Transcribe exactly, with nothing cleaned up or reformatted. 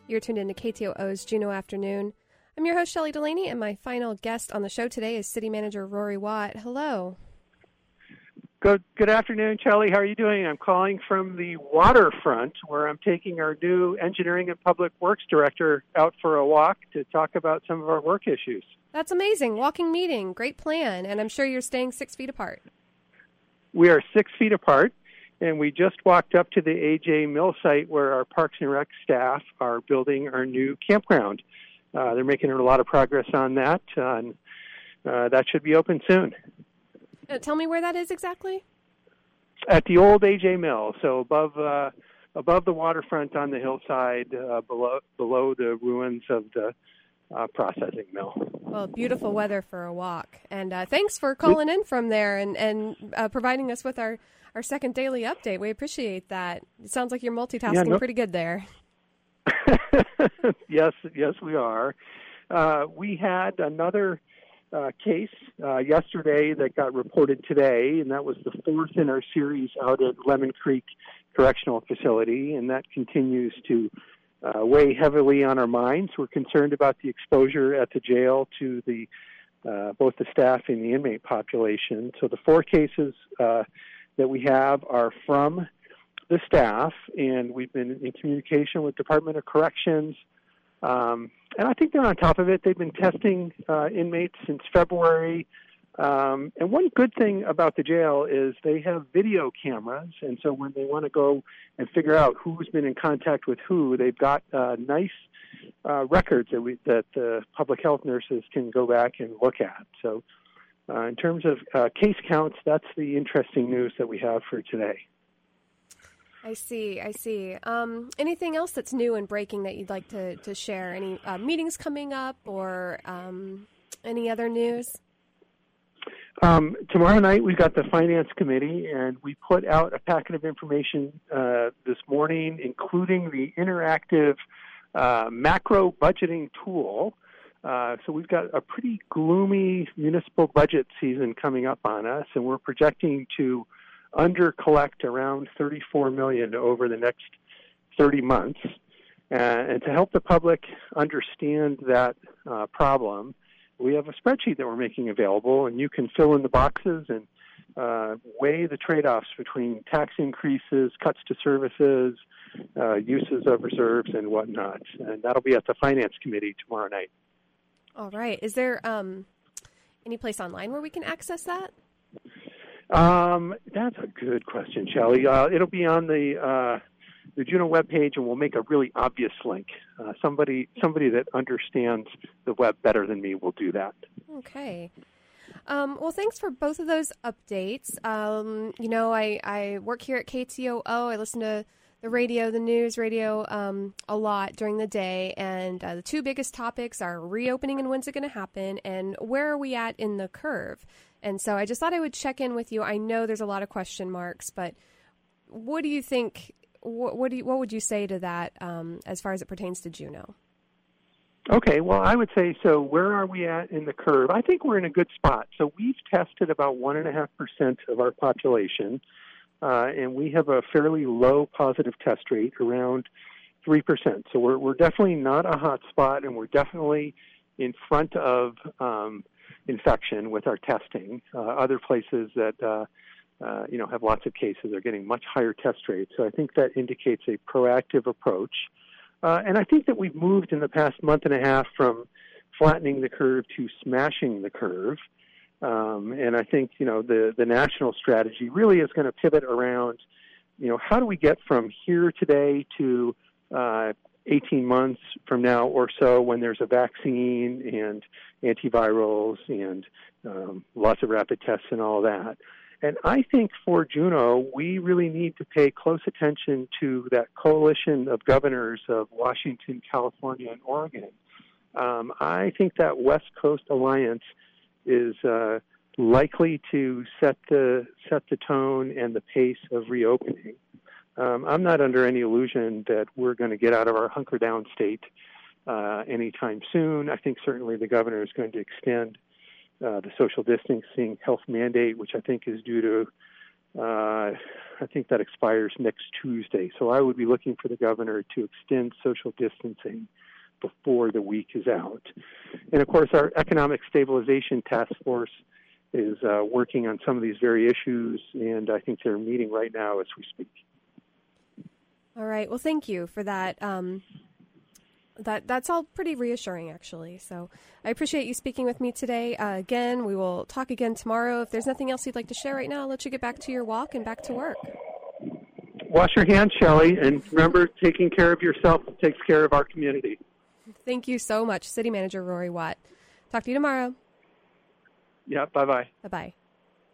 You're tuned into K T O O's Juneau Afternoon. I'm your host, Shelley Delaney, and my final guest on the show today is City Manager Rory Watt. Hello. Good good afternoon, Shelley. How are you doing? I'm calling from the waterfront, where I'm taking our new Engineering and Public Works Director out for a walk to talk about some of our work issues. That's amazing. Walking meeting. Great plan. And I'm sure you're staying six feet apart. We are six feet apart, and we just walked up to the A J Mill site where our Parks and Rec staff are building our new campground. Uh, they're making a lot of progress on that, uh, and uh, that should be open soon. Uh, tell me where that is exactly? At the old A J Mill, so above uh, above the waterfront on the hillside, uh, below below the ruins of the uh, processing mill. Well, beautiful weather for a walk. And uh, thanks for calling in from there and, and uh, providing us with our, our second daily update. We appreciate that. It sounds like you're multitasking yeah, no. pretty good there. yes, yes, we are. Uh, we had another uh, case uh, yesterday that got reported today, and that was the fourth in our series out at Lemon Creek Correctional Facility, and that continues to uh, weigh heavily on our minds. We're concerned about the exposure at the jail to the uh, both the staff and the inmate population. So the four cases uh, that we have are from the staff, and we've been in communication with Department of Corrections, um, and I think they're on top of it. They've been testing uh, inmates since February, um, and one good thing about the jail is they have video cameras, and so when they want to go and figure out who's been in contact with who, they've got uh, nice uh, records that, we, that the public health nurses can go back and look at. So uh, in terms of uh, case counts, that's the interesting news that we have for today. I see, I see. Um, anything else that's new and breaking that you'd like to, to share? Any uh, meetings coming up or um, any other news? Um, tomorrow night we've got the Finance Committee, and we put out a packet of information uh, this morning, including the interactive uh, macro budgeting tool. Uh, so we've got a pretty gloomy municipal budget season coming up on us, and we're projecting to under collect around thirty-four million dollars over the next thirty months. Uh, and to help the public understand that uh, problem, we have a spreadsheet that we're making available, and you can fill in the boxes and uh, weigh the trade-offs between tax increases, cuts to services, uh, uses of reserves, and whatnot. And that'll be at the Finance Committee tomorrow night. All right. Is there um, any place online where we can access that? Um, that's a good question, Shelley. Uh, it'll be on the uh, the Juneau webpage, and we'll make a really obvious link. Uh, somebody somebody that understands the web better than me will do that. Okay. Um, well, thanks for both of those updates. Um, you know, I, I work here at K T O O. I listen to the radio, the news radio, um, a lot during the day, and uh, the two biggest topics are reopening and when's it going to happen, and where are we at in the curve. And so I just thought I would check in with you. I know there's a lot of question marks, but what do you think, what, what, do you, what would you say to that um, as far as it pertains to Juneau? Okay, well, I would say, so where are we at in the curve? I think we're in a good spot. So we've tested about one point five percent of our population, uh, and we have a fairly low positive test rate, around three percent. So we're, we're definitely not a hot spot, and we're definitely in front of um, infection with our testing. Uh, other places that uh, uh, you know have lots of cases are getting much higher test rates. So I think that indicates a proactive approach. Uh, and I think that we've moved in the past month and a half from flattening the curve to smashing the curve. Um, and I think you know the the national strategy really is going to pivot around, you know, how do we get from here today to uh, eighteen months from now or so, when there's a vaccine and antivirals and um, lots of rapid tests and all that. And I think for Juneau, we really need to pay close attention to that coalition of governors of Washington, California, and Oregon. Um, I think that West Coast Alliance is uh, likely to set the set the tone and the pace of reopening. Um, I'm not under any illusion that we're going to get out of our hunker-down state uh, anytime soon. I think certainly the governor is going to extend uh, the social distancing health mandate, which I think is due to Uh, I think that expires next Tuesday. So I would be looking for the governor to extend social distancing before the week is out. And, of course, our Economic Stabilization Task Force is uh, working on some of these very issues, and I think they're meeting right now as we speak. All right. Well, thank you for that. Um, that that's all pretty reassuring, actually. So I appreciate you speaking with me today. Uh, again, we will talk again tomorrow. If there's nothing else you'd like to share right now, I'll let you get back to your walk and back to work. Wash your hands, Shelley, and remember, taking care of yourself takes care of our community. Thank you so much, City Manager Rory Watt. Talk to you tomorrow. Yeah, bye-bye. Bye-bye.